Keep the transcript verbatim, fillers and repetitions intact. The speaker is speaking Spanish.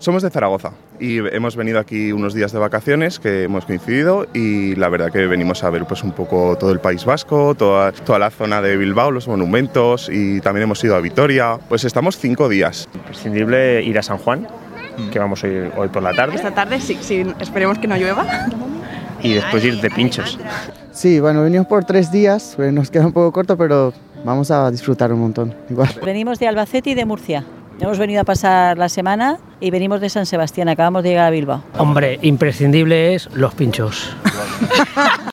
Somos de Zaragoza y hemos venido aquí unos días de vacaciones que hemos coincidido y la verdad que venimos a ver pues un poco todo el País Vasco, toda, toda la zona de Bilbao, los monumentos y también hemos ido a Vitoria. Pues estamos cinco días. Imprescindible ir a San Juan, que vamos hoy, hoy por la tarde. Esta tarde sí, sí, esperemos que no llueva. Y después ir de pinchos. Sí, bueno, venimos por tres días, pues nos queda un poco corto, pero vamos a disfrutar un montón, igual. Venimos de Albacete y de Murcia. Hemos venido a pasar la semana y venimos de San Sebastián, acabamos de llegar a Bilbao. Hombre, imprescindible es los pinchos.